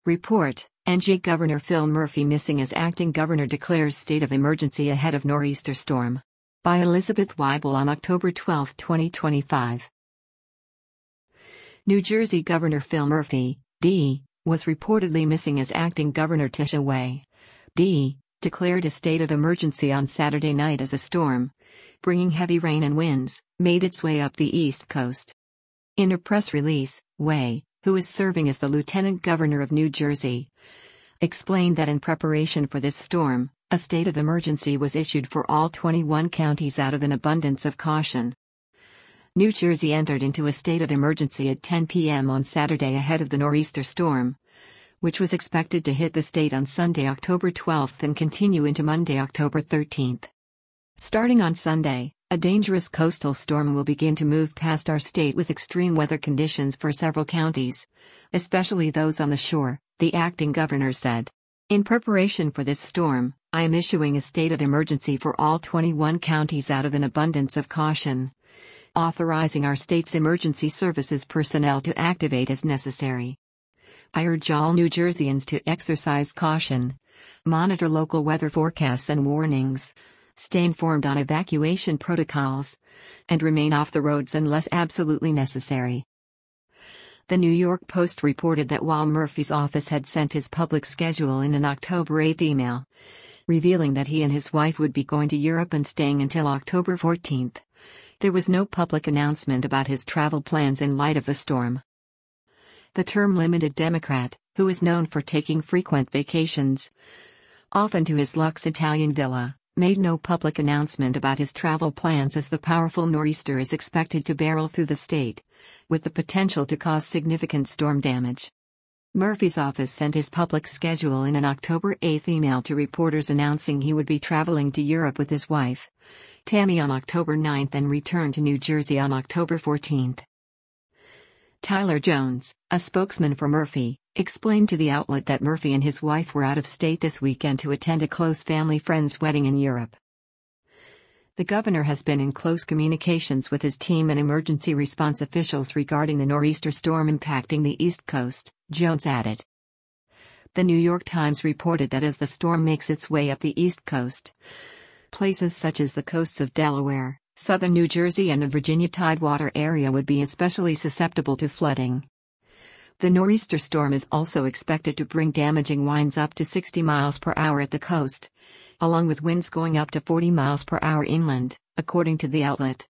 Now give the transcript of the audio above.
Report: NJ Governor Phil Murphy missing as acting governor declares state of emergency ahead of nor'easter storm. By Elizabeth Weibel on October 12, 2025. New Jersey Governor Phil Murphy, D., was reportedly missing as acting governor Tisha Wei, D., declared a state of emergency on Saturday night as a storm, bringing heavy rain and winds, made its way up the East Coast. In a press release, Wei, who is serving as the Lieutenant Governor of New Jersey, explained that in preparation for this storm, a state of emergency was issued for all 21 counties out of an abundance of caution. New Jersey entered into a state of emergency at 10 p.m. on Saturday ahead of the nor'easter storm, which was expected to hit the state on Sunday, October 12 and continue into Monday, October 13. Starting on Sunday, a dangerous coastal storm will begin to move past our state with extreme weather conditions for several counties, especially those on the shore, the acting governor said. In preparation for this storm, I am issuing a state of emergency for all 21 counties out of an abundance of caution, authorizing our state's emergency services personnel to activate as necessary. I urge all New Jerseyans to exercise caution, monitor local weather forecasts and warnings, stay informed on evacuation protocols, and remain off the roads unless absolutely necessary. The New York Post reported that while Murphy's office had sent his public schedule in an October 8 email, revealing that he and his wife would be going to Europe and staying until October 14, there was no public announcement about his travel plans in light of the storm. The term-limited Democrat, who is known for taking frequent vacations, often to his luxe Italian villa, made no public announcement about his travel plans as the powerful nor'easter is expected to barrel through the state, with the potential to cause significant storm damage. Murphy's office sent his public schedule in an October 8 email to reporters announcing he would be traveling to Europe with his wife, Tammy, on October 9 and return to New Jersey on October 14. Tyler Jones, a spokesman for Murphy, explained to the outlet that Murphy and his wife were out of state this weekend to attend a close family friend's wedding in Europe. The governor has been in close communications with his team and emergency response officials regarding the nor'easter storm impacting the East Coast, Jones added. The New York Times reported that as the storm makes its way up the East Coast, places such as the coasts of Delaware, southern New Jersey and the Virginia Tidewater area would be especially susceptible to flooding. The nor'easter storm is also expected to bring damaging winds up to 60 miles per hour at the coast, along with winds going up to 40 miles per hour inland, according to the outlet.